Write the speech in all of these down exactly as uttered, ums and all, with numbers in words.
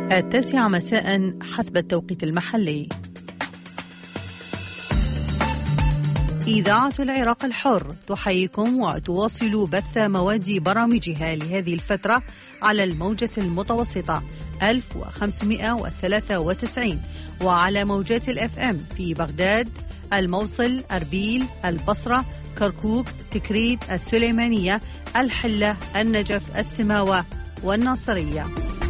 التاسعة مساء حسب التوقيت المحلي. إذاعة العراق الحر تحييكم وتواصل بث مواد برامجها لهذه الفترة على الموجة المتوسطة ألف وخمسمائة وثلاثة وتسعين وعلى موجات الأف أم في بغداد، الموصل، أربيل، البصرة، كركوك، تكريت، السليمانية، الحلة، النجف، السماوة والناصرية.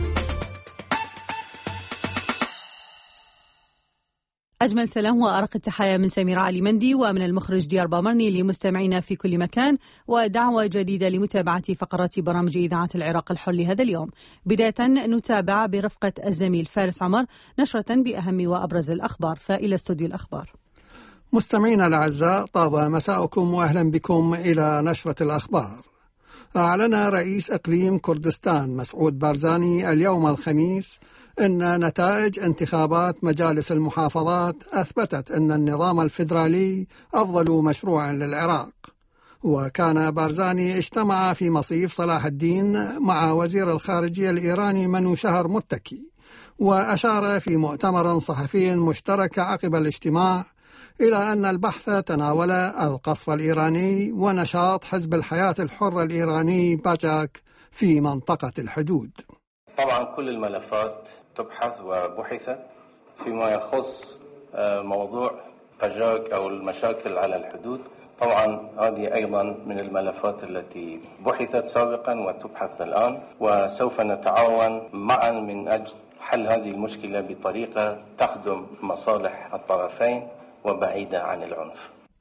أجمل سلام وأرق التحايا من سميرة علي مندي ومن المخرج ديار بامرني لمستمعينا في كل مكان، ودعوة جديدة لمتابعة فقرات برامج إذاعة العراق الحر لهذا اليوم. بداية نتابع برفقة الزميل فارس عمر نشرة بأهم وأبرز الأخبار، فإلى استوديو الأخبار. مستمعينا الأعزاء، طاب مساءكم وأهلا بكم إلى نشرة الأخبار. أعلن رئيس إقليم كردستان مسعود بارزاني اليوم الخميس أن نتائج انتخابات مجالس المحافظات أثبتت أن النظام الفيدرالي أفضل مشروع للعراق. وكان بارزاني اجتمع في مصيف صلاح الدين مع وزير الخارجية الإيراني منوشهر متكي، وأشار في مؤتمر صحفي مشترك عقب الاجتماع إلى أن البحث تناول القصف الإيراني ونشاط حزب الحياة الحرة الإيراني باجاك في منطقة الحدود. طبعا كل الملفات تبحث وبحثت فيما يخص موضوع باجاك أو المشاكل على الحدود. طبعا هذه أيضا من الملفات التي بحثت سابقا وتبحث الآن، وسوف نتعاون معا من أجل حل هذه المشكلة بطريقة تخدم مصالح الطرفين وبعيدة عن العنف.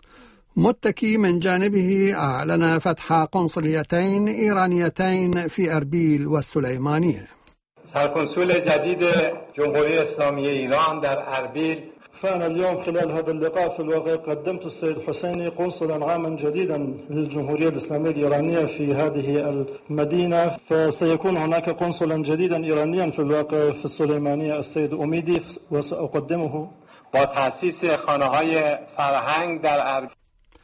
متكي من جانبه أعلن فتح قنصليتين إيرانيتين في أربيل والسليمانية. سرقنصل جديد جمهورية إسلامية إيران در أربيل. فأنا اليوم خلال هذا اللقاء في الواقع قدمت السيد حسيني قنصلا عاما جديدا للجمهورية الإسلامية الإيرانية في هذه المدينة، فسيكون هناك قنصلا جديدا إيرانيا في الواقع في السليمانية السيد أميدي، وسأقدمه وتأسيس خانه‌های فرهنگ در أربيل.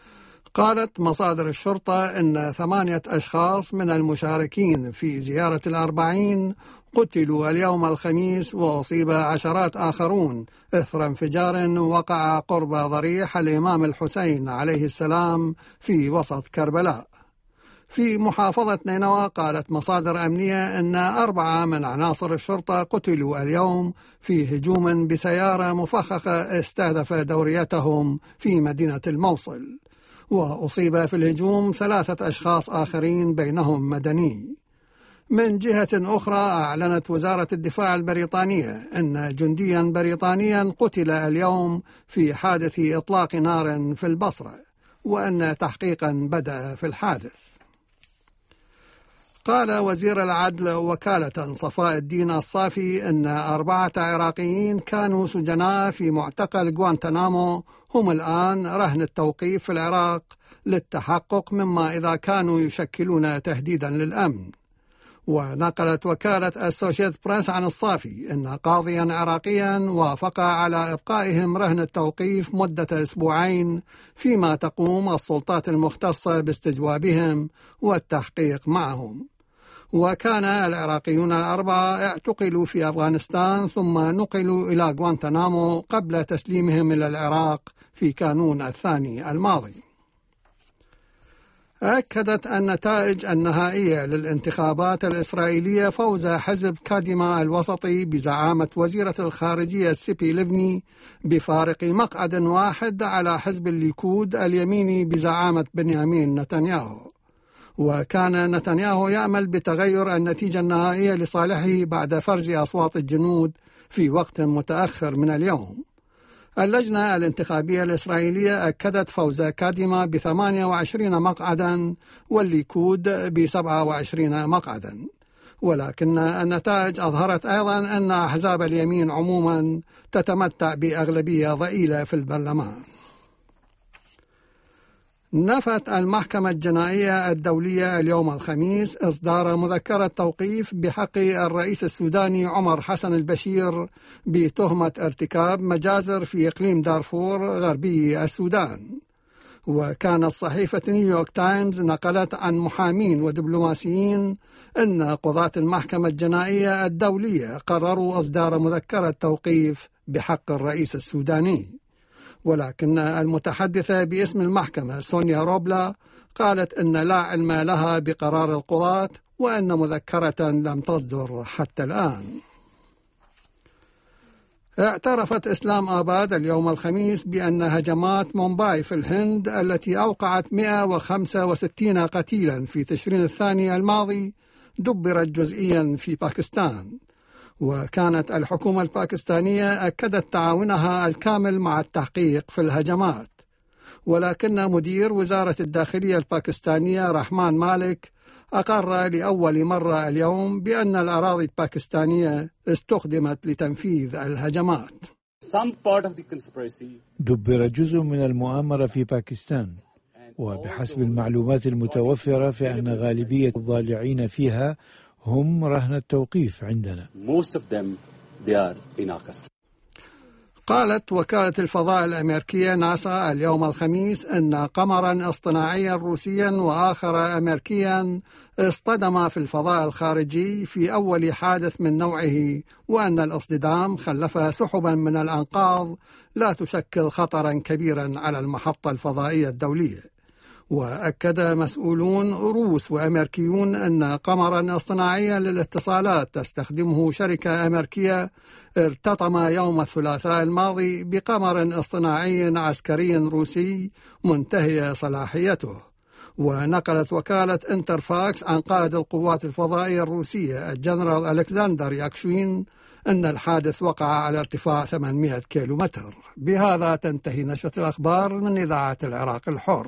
قالت مصادر الشرطة أن ثمانية أشخاص من المشاركين في زيارة الأربعين قتلوا اليوم الخميس، وأصيب عشرات آخرون إثر انفجار وقع قرب ضريح الإمام الحسين عليه السلام في وسط كربلاء. في محافظة نينوى قالت مصادر أمنية أن أربعة من عناصر الشرطة قتلوا اليوم في هجوم بسيارة مفخخة استهدف دوريتهم في مدينة الموصل، وأصيب في الهجوم ثلاثة أشخاص آخرين بينهم مدني. من جهة أخرى أعلنت وزارة الدفاع البريطانية أن جنديا بريطانيا قتل اليوم في حادث إطلاق نار في البصرة، وأن تحقيقا بدأ في الحادث. قال وزير العدل وكالة صفاء الدين الصافي أن أربعة عراقيين كانوا سجناء في معتقل غوانتنامو هم الآن رهن التوقيف في العراق للتحقق مما إذا كانوا يشكلون تهديدا للأمن. ونقلت وكالة أسوشيت بريس عن الصافي أن قاضيا عراقيا وافق على إبقائهم رهن التوقيف مدة أسبوعين فيما تقوم السلطات المختصة باستجوابهم والتحقيق معهم. وكان العراقيون الأربعة اعتقلوا في أفغانستان ثم نقلوا إلى غوانتنامو قبل تسليمهم إلى العراق في كانون الثاني الماضي. أكدت النتائج النهائية للانتخابات الإسرائيلية فوز حزب كاديما الوسطي بزعامة وزيرة الخارجية سيبي ليفني بفارق مقعد واحد على حزب الليكود اليميني بزعامة بنيامين نتنياهو. وكان نتنياهو يأمل بتغير النتيجة النهائية لصالحه بعد فرز أصوات الجنود في وقت متأخر من اليوم. اللجنة الانتخابية الإسرائيلية أكدت فوز كاديما بثمانية وعشرين مقعدا والليكود بسبعة وعشرين مقعدا، ولكن النتائج أظهرت أيضا أن أحزاب اليمين عموما تتمتع بأغلبية ضئيلة في البرلمان. نفت المحكمة الجنائية الدولية اليوم الخميس إصدار مذكرة توقيف بحق الرئيس السوداني عمر حسن البشير بتهمة ارتكاب مجازر في إقليم دارفور غربي السودان. وكانت صحيفة نيويورك تايمز نقلت عن محامين ودبلوماسيين أن قضاة المحكمة الجنائية الدولية قرروا إصدار مذكرة توقيف بحق الرئيس السوداني، ولكن المتحدثة باسم المحكمة سونيا روبلا قالت أن لا علم لها بقرار القضاة وأن مذكرة لم تصدر حتى الآن. اعترفت إسلام آباد اليوم الخميس بأن هجمات مومباي في الهند التي أوقعت مئة وخمسة وستين قتيلا في تشرين الثاني الماضي دبرت جزئيا في باكستان، وكانت الحكومة الباكستانية أكدت تعاونها الكامل مع التحقيق في الهجمات، ولكن مدير وزارة الداخلية الباكستانية رحمان مالك أقر لأول مرة اليوم بأن الأراضي الباكستانية استخدمت لتنفيذ الهجمات. دبر جزء من المؤامرة في باكستان، وبحسب المعلومات المتوفرة فإن غالبية الضالعين فيها هم رهن التوقيف عندنا. قالت وكالة الفضاء الأمريكية ناسا اليوم الخميس أن قمرا اصطناعيا روسيا وآخر أمريكيا اصطدم في الفضاء الخارجي في أول حادث من نوعه، وأن الاصطدام خلف سحبا من الأنقاض لا تشكل خطرا كبيرا على المحطة الفضائية الدولية. وأكد مسؤولون روس وأمريكيون أن قمرا اصطناعيا للاتصالات تستخدمه شركة أمريكية ارتطم يوم الثلاثاء الماضي بقمر اصطناعي عسكري روسي منتهي صلاحيته. ونقلت وكالة انترفاكس عن قائد القوات الفضائية الروسية الجنرال ألكسندر ياكشين أن الحادث وقع على ارتفاع ثمانمئة كيلومتر. بهذا تنتهي نشرة الأخبار من إذاعة العراق الحر.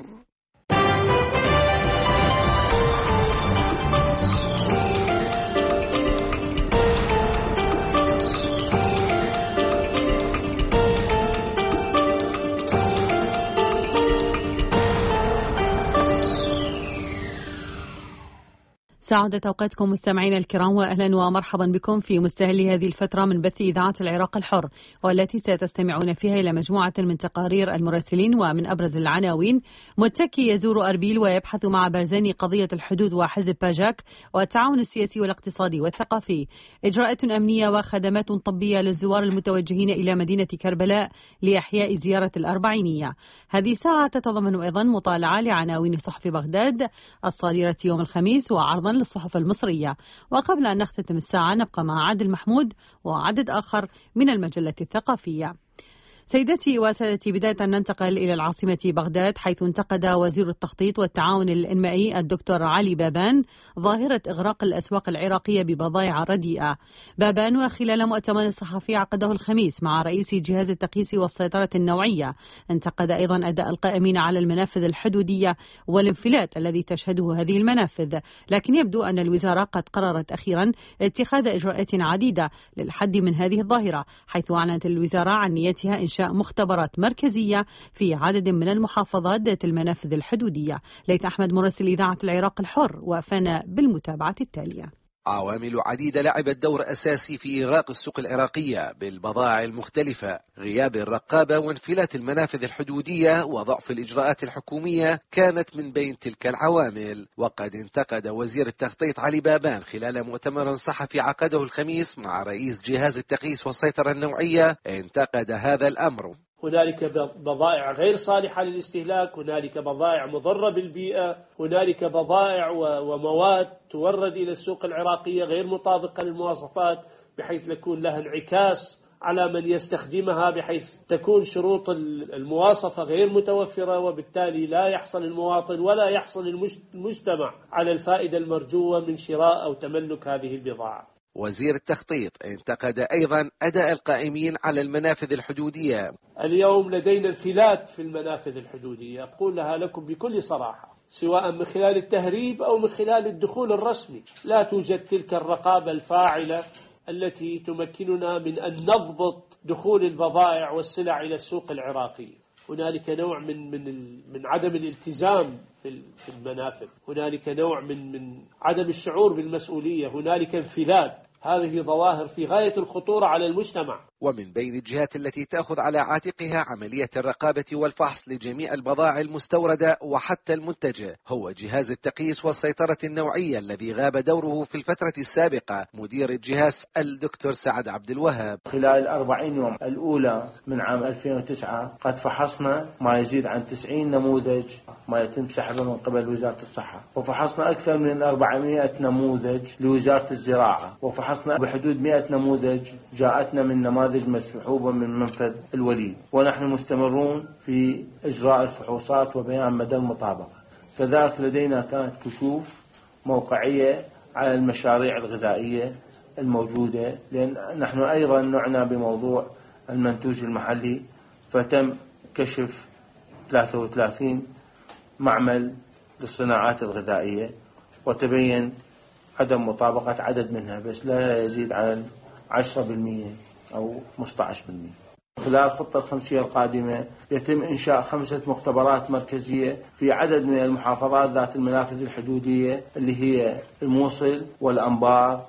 سعادة أوقاتكم مستمعينا الكرام، وأهلا ومرحبا بكم في مستهل هذه الفترة من بث إذاعة العراق الحر، والتي ستستمعون فيها إلى مجموعة من تقارير المراسلين ومن أبرز العناوين: متكي يزور أربيل ويبحث مع بارزاني قضية الحدود وحزب باجاك والتعاون السياسي والاقتصادي والثقافي، إجراءات أمنية وخدمات طبية للزوار المتوجهين إلى مدينة كربلاء لإحياء زيارة الأربعينية. هذه ساعة تتضمن أيضا مطالعة لعناوين صحف بغداد الصادرة يوم الخميس وعرضا للصحف المصرية. وقبل أن نختتم الساعة نبقى مع عادل محمود وعدد آخر من المجلة الثقافية. سيدتي وسادتي، بداية ننتقل إلى العاصمة بغداد، حيث انتقد وزير التخطيط والتعاون الإنمائي الدكتور علي بابان ظاهرة إغراق الأسواق العراقية ببضائع رديئة. بابان وخلال مؤتمر صحفي عقده الخميس مع رئيس جهاز التقييس والسيطرة النوعية انتقد أيضا أداء القائمين على المنافذ الحدودية والانفلات الذي تشهده هذه المنافذ، لكن يبدو أن الوزارة قد قررت أخيرا اتخاذ إجراءات عديدة للحد من هذه الظاهرة، حيث أعلنت الوزارة عن نيتها إنشاء مختبرات مركزية في عدد من المحافظات ذات المنافذ الحدودية. ليث أحمد مراسل إذاعة العراق الحر وافانا بالمتابعة التالية. عوامل عديدة لعبت دور أساسي في إغراق السوق العراقية بالبضائع المختلفة. غياب الرقابة وانفلات المنافذ الحدودية وضعف الإجراءات الحكومية كانت من بين تلك العوامل. وقد انتقد وزير التخطيط علي بابان خلال مؤتمر صحفي عقده الخميس مع رئيس جهاز التقييس والسيطرة النوعية انتقد هذا الأمر. هنالك بضائع غير صالحة للاستهلاك، هنالك بضائع مضرة بالبيئة، هنالك بضائع ومواد تورد إلى السوق العراقية غير مطابقة للمواصفات، بحيث يكون لها انعكاس على من يستخدمها، بحيث تكون شروط المواصفة غير متوفرة، وبالتالي لا يحصل المواطن ولا يحصل المجتمع على الفائدة المرجوة من شراء أو تملك هذه البضاعة. وزير التخطيط انتقد أيضا أداء القائمين على المنافذ الحدودية. اليوم لدينا انفلات في المنافذ الحدودية، أقولها لكم بكل صراحة، سواء من خلال التهريب أو من خلال الدخول الرسمي. لا توجد تلك الرقابة الفاعلة التي تمكننا من أن نضبط دخول البضائع والسلع إلى السوق العراقي. هنالك نوع من من من عدم الالتزام في المنافذ، هنالك نوع من من عدم الشعور بالمسؤولية، هنالك انفلات. هذه ظواهر في غاية الخطورة على المجتمع. ومن بين الجهات التي تأخذ على عاتقها عملية الرقابة والفحص لجميع البضائع المستوردة وحتى المنتجة هو جهاز التقييس والسيطرة النوعية الذي غاب دوره في الفترة السابقة. مدير الجهاز الدكتور سعد عبد الوهاب: خلال الأربعين يوم الأولى من عام ألفين وتسعة قد فحصنا ما يزيد عن تسعين نموذج ما يتم سحبه من قبل وزارة الصحة، وفحصنا أكثر من أربعمائة نموذج لوزارة الزراعة، وفحصنا بحدود مائة نموذج جاءتنا من نماذج مسحوبة من منفذ الوليد، ونحن مستمرون في إجراء الفحوصات وبيان مدى المطابقة. كذلك لدينا كانت كشوف موقعية على المشاريع الغذائية الموجودة، لأن نحن أيضا نعنى بموضوع المنتوج المحلي، فتم كشف ثلاثة وثلاثين معمل للصناعات الغذائية وتبين عدم مطابقة عدد منها، بس لا يزيد عن عشرة بالمئة أو خمسة عشر بالمئة. خلال الخطة الخمسية القادمة يتم إنشاء خمسة مختبرات مركزية في عدد من المحافظات ذات المنافذ الحدودية اللي هي الموصل والأنبار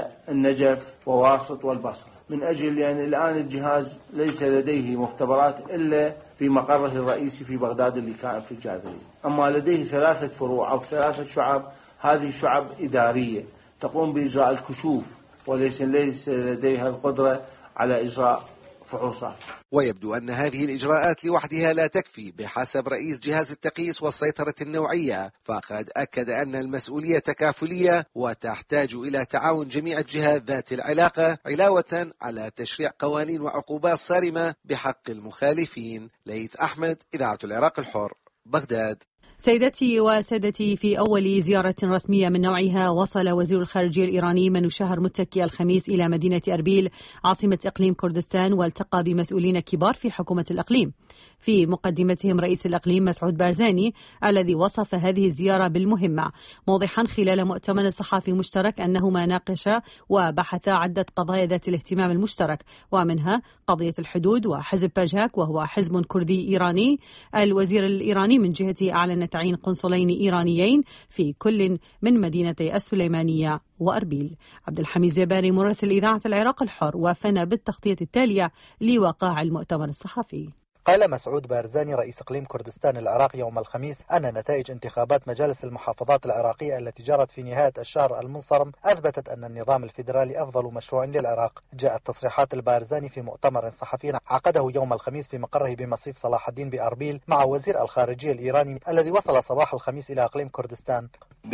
والنجف وواسط والبصرة، من أجل يعني الآن الجهاز ليس لديه مختبرات إلا في مقره الرئيسي في بغداد اللي كان في الجاذرية، أما لديه ثلاثة فروع أو ثلاثة شعب. هذه شعب إدارية تقوم بإجراء الكشوف وليس ليس لديها القدرة على إجراء فحوصات. ويبدو أن هذه الإجراءات لوحدها لا تكفي بحسب رئيس جهاز التقييس والسيطرة النوعية، فقد أكد أن المسؤولية تكافلية وتحتاج إلى تعاون جميع الجهات ذات العلاقة علاوة على تشريع قوانين وعقوبات صارمة بحق المخالفين. ليث أحمد، إذاعة العراق الحر، بغداد. سيدتي وسادتي، في أول زيارة رسمية من نوعها وصل وزير الخارجية الإيراني منو شهر متكي الخميس إلى مدينة أربيل عاصمة إقليم كردستان، والتقى بمسؤولين كبار في حكومة الإقليم. في مقدمتهم رئيس الإقليم مسعود بارزاني الذي وصف هذه الزيارة بالمهمة، موضحا خلال مؤتمر صحفي مشترك أنهما ناقشا وبحثا عدة قضايا ذات الاهتمام المشترك، ومنها قضية الحدود وحزب باجاك وهو حزب كردي إيراني. الوزير الإيراني من جهته أعلن تعيين قنصلين إيرانيين في كل من مدينتي السليمانية وأربيل. عبد الحميد زباري مراسل إذاعة العراق الحر وفنا بالتغطية التالية لوقائع المؤتمر الصحفي. قال مسعود بارزاني رئيس إقليم كردستان العراق يوم الخميس أن نتائج انتخابات مجالس المحافظات العراقية التي جرت في نهاية الشهر المنصرم أثبتت أن النظام الفيدرالي أفضل مشروع للعراق. جاءت تصريحات البارزاني في مؤتمر صحفي عقده يوم الخميس في مقره بمصيف صلاح الدين بأربيل مع وزير الخارجية الإيراني الذي وصل صباح الخميس إلى إقليم كردستان.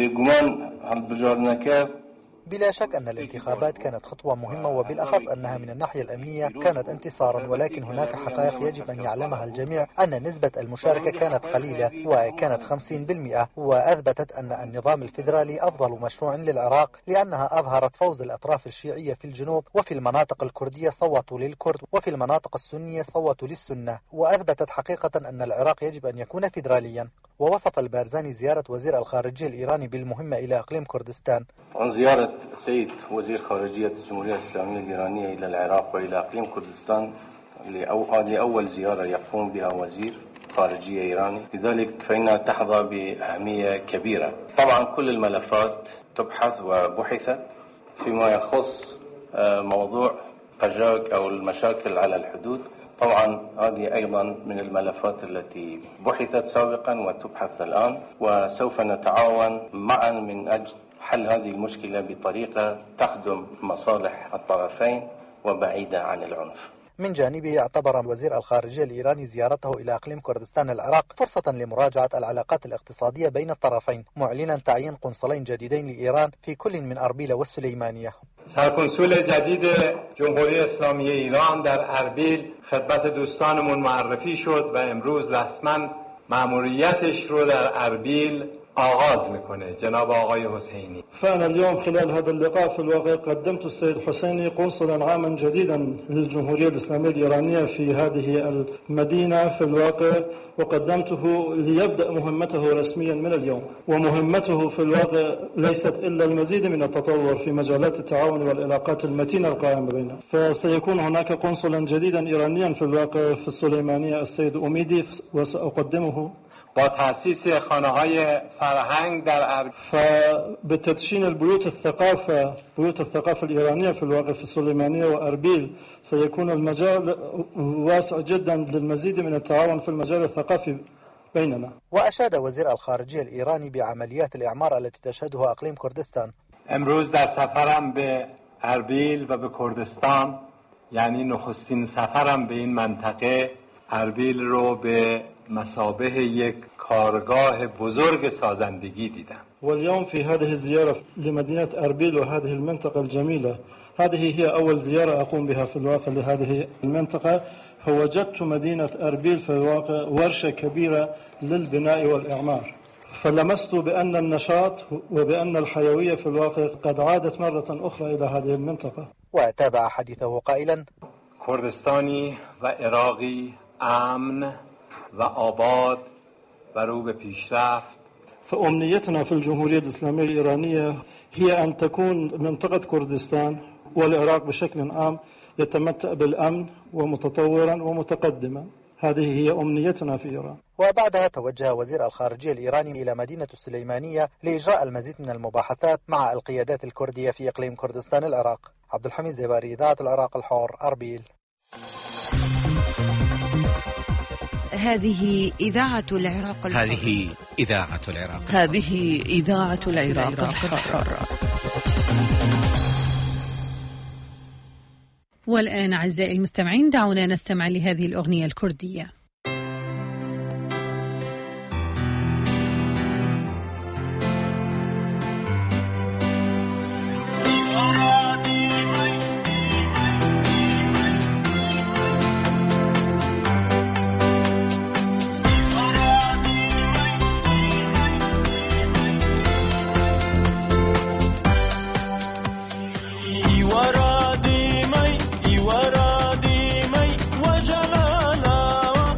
بلا شك أن الانتخابات كانت خطوة مهمة، وبالأخص أنها من الناحية الأمنية كانت انتصارا، ولكن هناك حقائق يجب أن يعلمها الجميع، أن نسبة المشاركة كانت قليلة وكانت خمسين بالمئة، وأثبتت أن النظام الفيدرالي أفضل مشروع للعراق لأنها أظهرت فوز الأطراف الشيعية في الجنوب، وفي المناطق الكردية صوتوا للكرد، وفي المناطق السنية صوتوا للسنة، وأثبتت حقيقة أن العراق يجب أن يكون فيدراليا. ووصف البارزاني زيارة وزير الخارجية الإيراني بالمهمة إلى إقليم كردستان. عن زيارة السيد وزير خارجية الجمهورية الإسلامية الإيرانية إلى العراق وإلى إقليم كردستان لأول زيارة يقوم بها وزير خارجية إيراني، لذلك فإنها تحظى بأهمية كبيرة. طبعا كل الملفات تبحث وبحثت فيما يخص موضوع قجاج أو المشاكل على الحدود. طبعا هذه أيضا من الملفات التي بحثت سابقا وتبحث الآن، وسوف نتعاون معا من أجل حل هذه المشكلة بطريقة تخدم مصالح الطرفين وبعيدة عن العنف. من جانبه اعتبر وزير الخارجية الإيراني زيارته إلى إقليم كردستان العراق فرصة لمراجعة العلاقات الاقتصادية بين الطرفين، معلنا تعيين قنصلين جديدين لإيران في كل من أربيل والسليمانية. سرکنسول جدید جمهوری اسلامی ایران در اربیل خدمت دوستانمون معرفی شد و امروز رسما مأموریتش رو در اربیل آغاز میکنه جناب آقای حسینی. فأنا اليوم خلال هذا اللقاء في الواقع قدمت السيد حسيني قنصلا عاما جديدا للجمهورية الإسلامية الإيرانية في هذه المدينة في الواقع، وقدمته ليبدأ مهمته رسميا من اليوم، ومهمته في الواقع ليست إلا المزيد من التطور في مجالات التعاون والعلاقات المتينة القائمة بيننا. فسيكون هناك قنصلا جديدا إيرانيا في الواقع في السليمانية السيد أميدي، وسأقدمه با تأسیس خانه‌های فرهنگ در اربیل فبتدشين البيوت الثقافة بيوت الثقافة الإيرانية في الواقع في السليمانية وأربيل سيكون المجال واسع جدا للمزيد من التعاون في المجال الثقافي بيننا. وأشاد وزير الخارجية الإيراني بعمليات الإعمار التي تشهدها أقليم كردستان. امروز در سفرم به اربیل و به کردستان، یعنی نخستین سفرم به این منطقه، اربیل رو به مثابه یک کارگاه بزرگ سازندگی دیدم. واليوم في هذه الزيارة لمدينة أربيل وهذه المنطقة الجميلة، هذه هي أول زيارة أقوم بها في الواقع لهذه المنطقة، فوجدت مدينة أربيل في الواقع ورشة كبيرة للبناء والإعمار، فلمست بأن النشاط وبأن الحيوية في الواقع قد عادت مرة أخرى إلى هذه المنطقة. وتابع حديثه قائلا: کردستانی و عراقی امن و آباد و رو به پیشرفت. فأمنيتنا في الجمهورية الإسلامية الإيرانية هي أن تكون منطقة كردستان والعراق بشكل عام يتمتع بالأمن ومتطورا ومتقدما. هذه هي أمنيتنا في إيران. وبعدها توجه وزير الخارجية الإيراني إلى مدينة السليمانية لإجراء المزيد من المباحثات مع القيادات الكردية في إقليم كردستان العراق. عبد الحميد زباري، إذاعة العراق الحر، أربيل. هذه إذاعة العراق الحر. هذه إذاعة العراق الحر. هذه إذاعة العراق الحر. والآن أعزائي المستمعين دعونا نستمع لهذه الأغنية الكردية. Iwara di mai, iwara di mai, wajala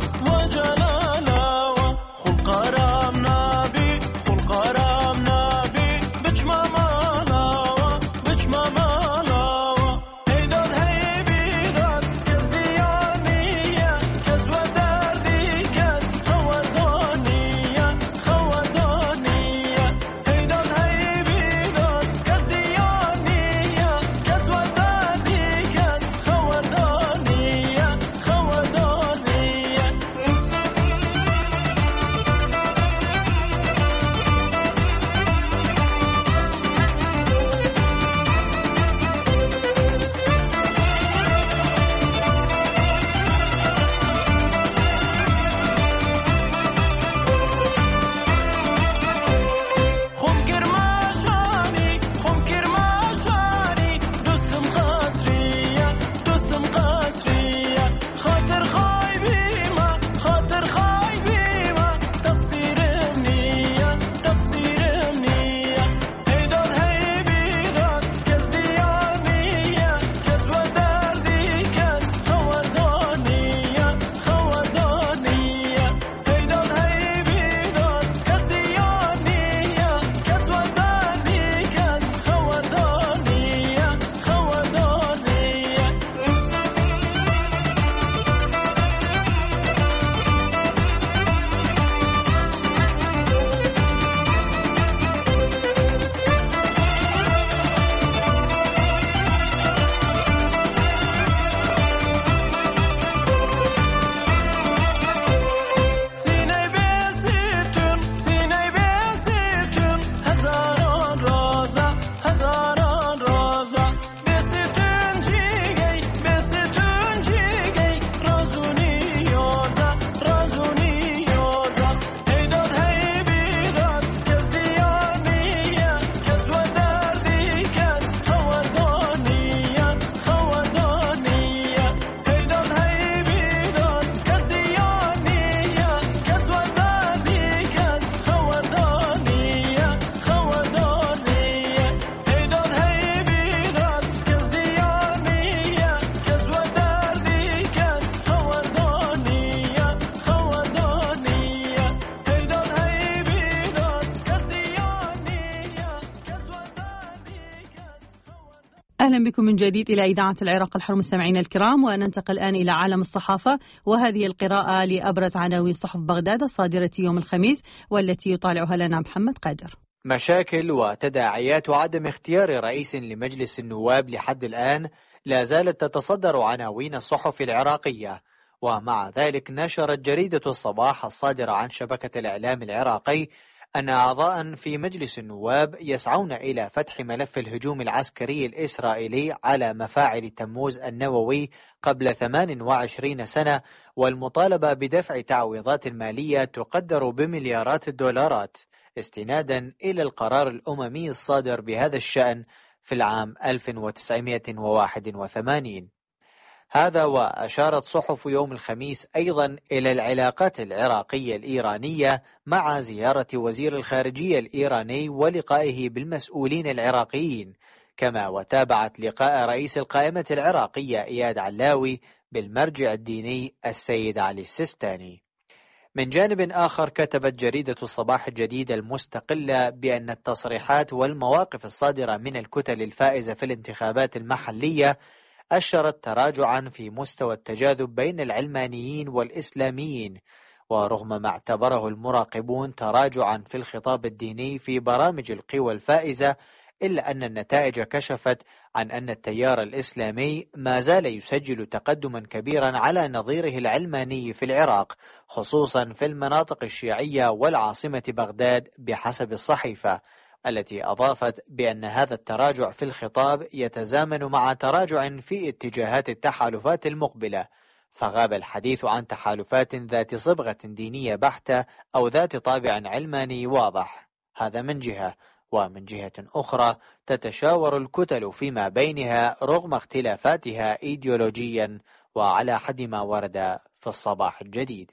أهلا بكم من جديد إلى إذاعة العراق الحر مستمعينا الكرام، وننتقل الآن إلى عالم الصحافة، وهذه القراءة لأبرز عناوين صحف بغداد الصادرة يوم الخميس والتي يطالعها لنا محمد قادر. مشاكل وتداعيات عدم اختيار رئيس لمجلس النواب لحد الآن لا زالت تتصدر عناوين الصحف العراقية، ومع ذلك نشرت جريدة الصباح الصادرة عن شبكة الإعلام العراقي أن أعضاء في مجلس النواب يسعون إلى فتح ملف الهجوم العسكري الإسرائيلي على مفاعل تموز النووي قبل ثمان وعشرين سنة، والمطالبة بدفع تعويضات مالية تقدر بمليارات الدولارات استنادا إلى القرار الأممي الصادر بهذا الشأن في العام ألف وتسعمائة وواحد وثمانين. هذا وأشارت صحف يوم الخميس أيضا إلى العلاقات العراقية الإيرانية مع زيارة وزير الخارجية الإيراني ولقائه بالمسؤولين العراقيين، كما وتابعت لقاء رئيس القائمة العراقية إياد علاوي بالمرجع الديني السيد علي السيستاني. من جانب آخر كتبت جريدة الصباح الجديدة المستقلة بأن التصريحات والمواقف الصادرة من الكتل الفائزة في الانتخابات المحلية أشرت تراجعا في مستوى التجاذب بين العلمانيين والإسلاميين، ورغم ما اعتبره المراقبون تراجعا في الخطاب الديني في برامج القوى الفائزة، إلا أن النتائج كشفت عن أن التيار الإسلامي ما زال يسجل تقدما كبيرا على نظيره العلماني في العراق، خصوصا في المناطق الشيعية والعاصمة بغداد بحسب الصحيفة، التي أضافت بأن هذا التراجع في الخطاب يتزامن مع تراجع في اتجاهات التحالفات المقبلة، فغاب الحديث عن تحالفات ذات صبغة دينية بحتة أو ذات طابع علماني واضح. هذا من جهة، ومن جهة أخرى تتشاور الكتل فيما بينها رغم اختلافاتها إيديولوجيا، وعلى حد ما ورد في الصباح الجديد.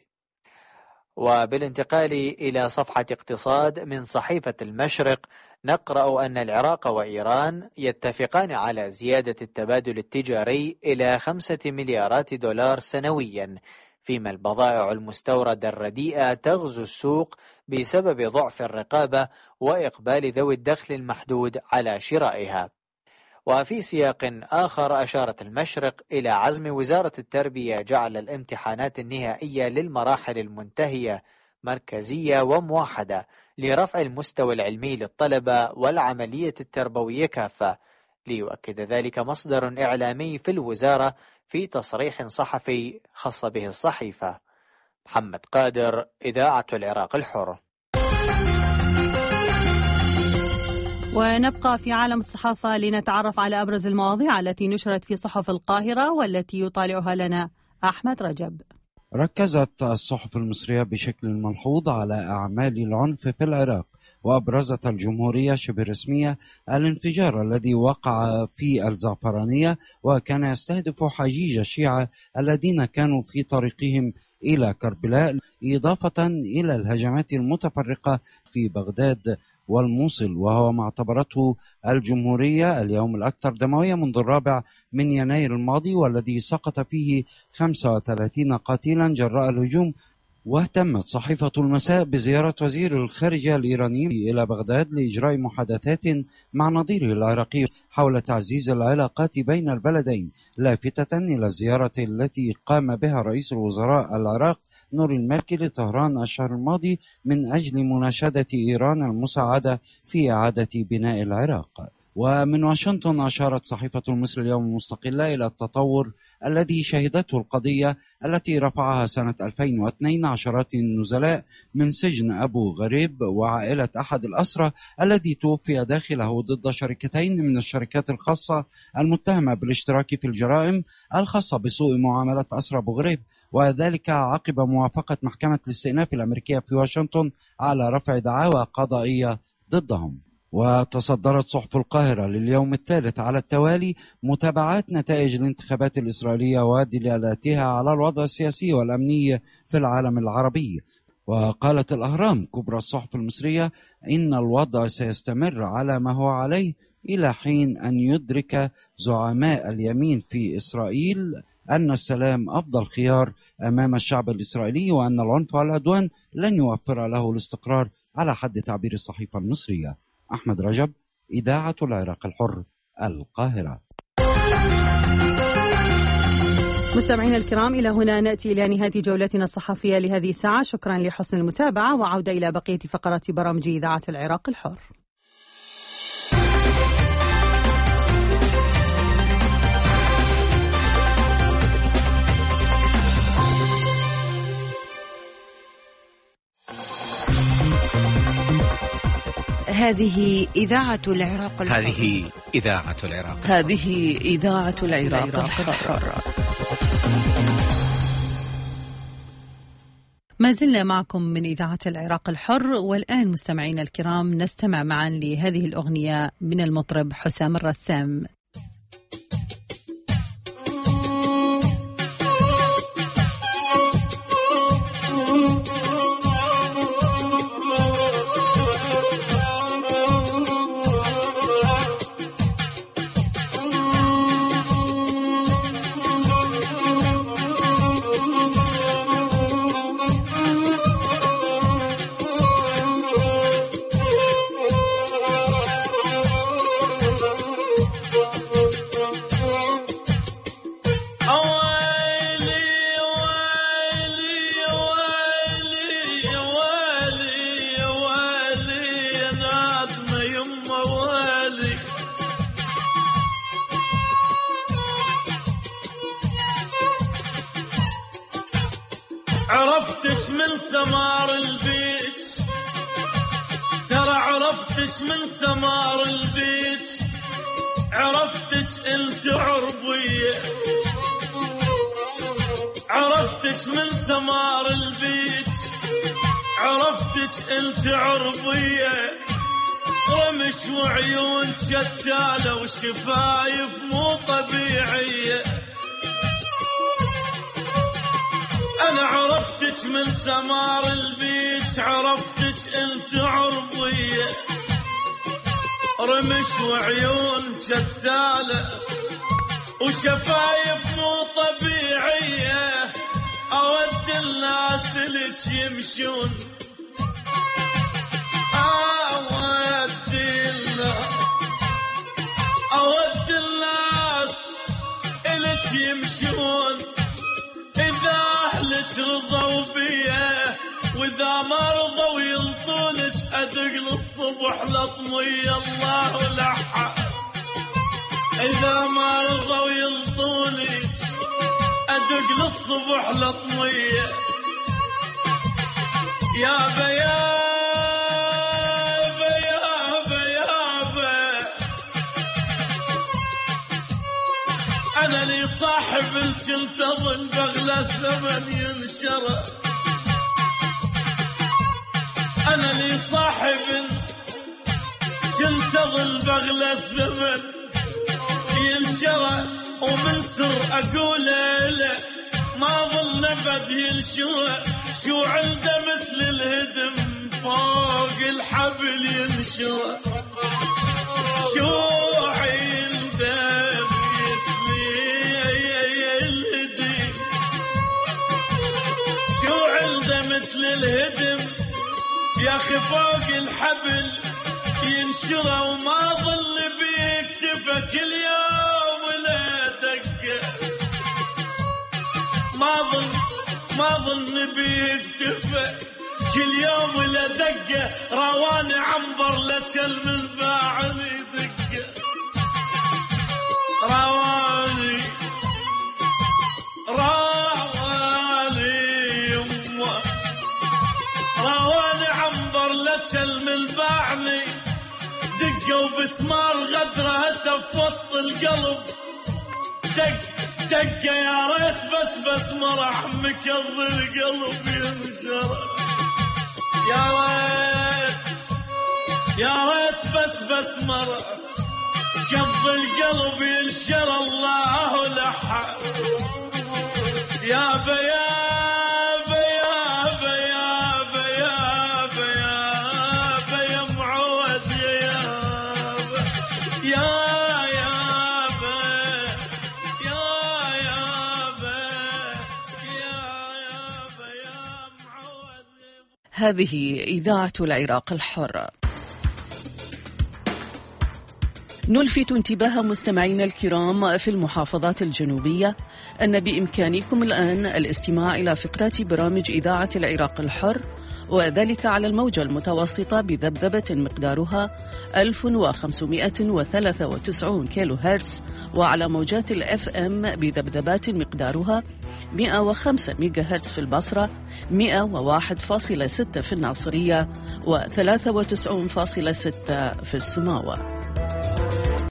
وبالانتقال إلى صفحة اقتصاد من صحيفة المشرق، نقرأ أن العراق وإيران يتفقان على زيادة التبادل التجاري إلى خمسة مليارات دولار سنويا، فيما البضائع المستوردة الرديئة تغزو السوق بسبب ضعف الرقابة وإقبال ذوي الدخل المحدود على شرائها. وفي سياق آخر أشارت المشرق إلى عزم وزارة التربية جعل الامتحانات النهائية للمراحل المنتهية مركزية وموحدة لرفع المستوى العلمي للطلبة والعملية التربوية كافة، ليؤكد ذلك مصدر إعلامي في الوزارة في تصريح صحفي خاص به الصحيفة. محمد قادر، إذاعة العراق الحر. ونبقى في عالم الصحافة لنتعرف على أبرز المواضيع التي نشرت في صحف القاهرة والتي يطالعها لنا أحمد رجب. ركزت الصحف المصرية بشكل ملحوظ على أعمال العنف في العراق، وأبرزت الجمهورية شبه رسمية الانفجار الذي وقع في الزعفرانية وكان يستهدف حجيج الشيعة الذين كانوا في طريقهم إلى كربلاء، إضافة إلى الهجمات المتفرقة في بغداد والموصل، وهو ما اعتبرته الجمهورية اليوم الأكثر دموية منذ الرابع من يناير الماضي، والذي سقط فيه خمسة وثلاثين قتيلا جراء الهجوم. واهتمت صحيفة المساء بزيارة وزير الخارجية الإيراني إلى بغداد لإجراء محادثات مع نظيره العراقي حول تعزيز العلاقات بين البلدين، لافتة إلى الزيارة التي قام بها رئيس الوزراء العراق نور المالكي لطهران الشهر الماضي من أجل مناشدة إيران المساعدة في إعادة بناء العراق. ومن واشنطن أشارت صحيفة المصري اليوم المستقلة إلى التطور الذي شهدته القضية التي رفعها سنة ألفين واثنين عشرات النزلاء من سجن أبو غريب وعائلة أحد الأسرى الذي توفي داخله ضد شركتين من الشركات الخاصة المتهمة بالاشتراك في الجرائم الخاصة بسوء معاملة أسرى أبو غريب، وذلك عقب موافقة محكمة الاستئناف الأمريكية في واشنطن على رفع دعاوى قضائية ضدهم. وتصدرت صحف القاهرة لليوم الثالث على التوالي متابعات نتائج الانتخابات الإسرائيلية ودلالاتها على الوضع السياسي والأمني في العالم العربي. وقالت الأهرام كبرى الصحف المصرية إن الوضع سيستمر على ما هو عليه إلى حين أن يدرك زعماء اليمين في إسرائيل أن السلام أفضل خيار أمام الشعب الإسرائيلي، وأن العنف والعدوان لن يوفر له الاستقرار على حد تعبير الصحيفة المصرية. أحمد رجب، إذاعة العراق الحر، القاهرة. مستمعينا الكرام، إلى هنا نأتي إلى نهاية جولتنا الصحفية لهذه الساعة. شكرا لحسن المتابعة، وعودة إلى بقية فقرات برامج إذاعة العراق الحر. هذه إذاعة العراق الحر. هذه إذاعة العراق هذه إذاعة العراق الحر. ما زلنا معكم من إذاعة العراق الحر، والآن مستمعينا الكرام نستمع معا لهذه الأغنية من المطرب حسام الرسام. عرفتش من سمار البيت، ترى عرفتش من سمار البيت، عرفتش انت عربية، عرفتش من سمار البيت، عرفتش انت عربية، رمش وعيون شتالة وشفايف مو طبيعية. أنا عرفتك من سمار البيت، عرفتك أنت عربية، رمش وعيون شتالة وشفايف مو طبيعية. أود الناس لك يمشون، أود الناس أود الناس لك يمشون، إذا أهلك رضوا بيه وإذا ما رضوا ينطونك أدق للصبح لطمي الله لحق. إذا ما رضوا ينطونك أدق للصبح لطمي. يا بيابة يابا يابا أنا لي صاحب الجلد أظن بغلة ثمن ينشرى، أنا لي صاحب جلد أظن بغلة ثمن ينشرى، ومن سر أقول له ما ظل أبد ينشرى. شو عنده مثل الهدم فوق الحبل ينشرى، شو عنده مثل الهدم يا أخي فوق الحبل ينشره، وما ظل بيكتفك اليوم ولا دقة، ما ظل ما ظل بيكتفك كل يوم ولا دقة. رواني عنبر لجل من باعني دقة، رواني رواني يمه رواني عنبر لجل من باعني دقة، وبسمار غدرة هسف وسط القلب دق دقة. يا ريت بس بس مرح مكظ القلب ينشر، يا ريت يا ريت بس بس مرح كظ القلب ينشر. الله لحق يا بيا هذه إذاعة العراق الحر. نلفت انتباه مستمعينا الكرام في المحافظات الجنوبية أن بإمكانكم الآن الاستماع إلى فقرات برامج إذاعة العراق الحر، وذلك على الموجة المتوسطة بذبذبة مقدارها ألف وخمسمائة وثلاثة وتسعين كيلو هرتز، وعلى موجات الأف أم بذبذبات مقدارها مئة وخمسة ميجا هرتز في البصرة، مئة وواحد فاصلة ستة في الناصرية، وثلاثة وتسعين فاصلة ستة في السماوة.